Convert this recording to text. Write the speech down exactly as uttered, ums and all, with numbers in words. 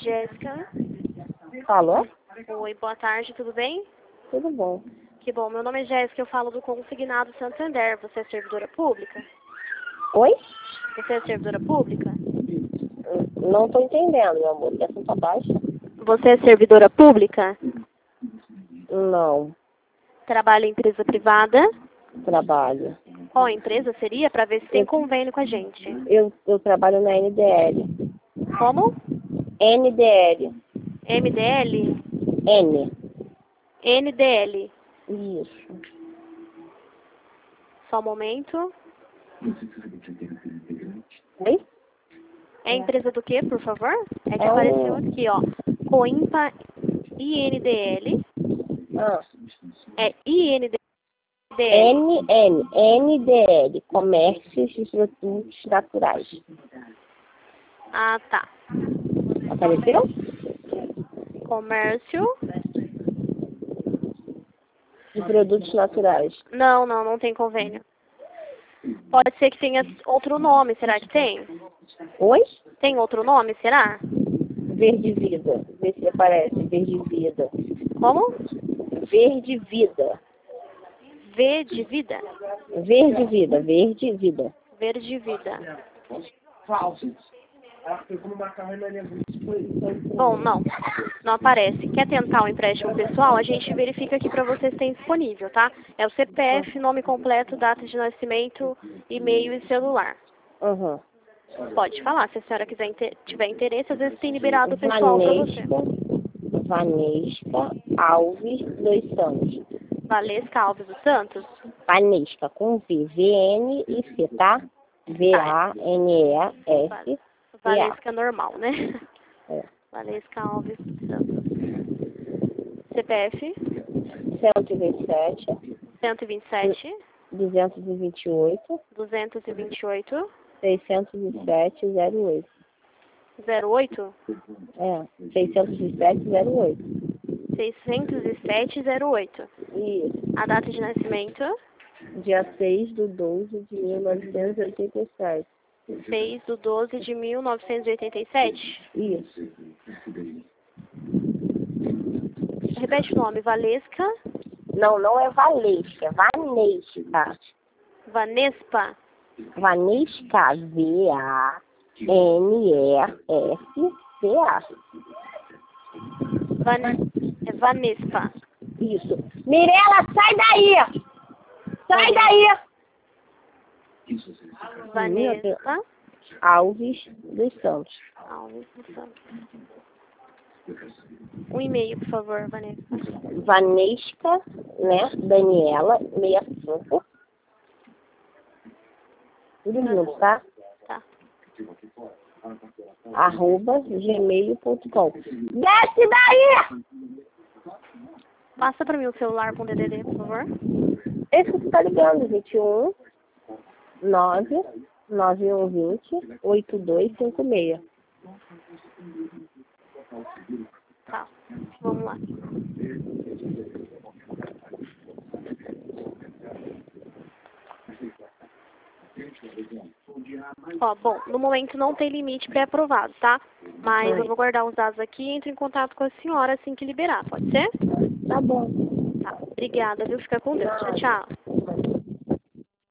Jéssica. Alô? Oi, boa tarde, tudo bem? Tudo bom. Que bom, meu nome é Jéssica, eu falo do Consignado Santander. Você é servidora pública? Oi? Você é servidora pública? Não tô entendendo, meu amor. Quer assunto abaixo? Você é servidora pública? Não. Trabalha em empresa privada? Trabalho. Qual empresa seria? Para ver se tem convênio com a gente. Eu, eu trabalho na N D L. Como? N D L. M D L? N. N D L. Isso. Só um momento. Oi? É empresa do quê, por favor? É que É apareceu um... aqui, ó. Coimpa I N D L. Ah. É I N D L. N N. N D L. Comércios de Produtos Naturais. Ah, tá. Apareceu? Comércio. De Produtos Naturais. Não, não, não tem convênio. Pode ser que tenha outro nome, será que tem? Oi? Tem outro nome, será? Verde Vida. Vê se aparece. Verde Vida. Como? Verde Vida. V de vida? Verde Vida. Verde Vida. Verde vida. Bom, não. Não aparece. Quer tentar o empréstimo pessoal? A gente verifica aqui para você se tem disponível, tá? É o C P F, nome completo, data de nascimento, e-mail e celular. Uhum. Pode falar, se a senhora quiser inter tiver interesse, às vezes tem liberado o pessoal para você. Vanesca Alves dos Santos. Valesca Alves dos Santos? Vanesca com V. V N e C, tá? V A N E S. Valesca normal, né? É. Valesca Alves dos Santos. C P F? cento e vinte e sete. cento e vinte e sete. duzentos e vinte e oito. duzentos e vinte e oito. seiscentos e sete, zero oito. zero oito? É, seiscentos e sete, zero oito. seiscentos e sete, zero oito. Isso. A data de nascimento? Dia seis de doze de mil novecentos e oitenta e sete. seis de doze de mil novecentos e oitenta e sete? Isso. Repete o nome. Valesca? Não, não é Valesca, é Vanesca. Vanespa? Vanesca, V A N E S C A. Van... É Vanespa. Isso. Mirela, sai daí! Sai daí! Vanespa Alves dos Santos. Alves dos Santos. Um e-mail, por favor, Vanespa. Vanesca, né? Daniela, sessenta e cinco. Tudo junto, tá? Tá. Arroba gmail ponto com. Desce daí! Passa pra mim o celular com o D D D, por favor. Esse que você tá ligando, vinte e um, nove, nove um vinte, oito dois cinco seis. Tá, vamos lá. Ó, bom, no momento não tem limite pré-aprovado, tá? Mas eu vou guardar os dados aqui e entro em contato com a senhora assim que liberar, pode ser? Tá bom. Tá, obrigada, viu? Fica com Deus. Tchau, tchau.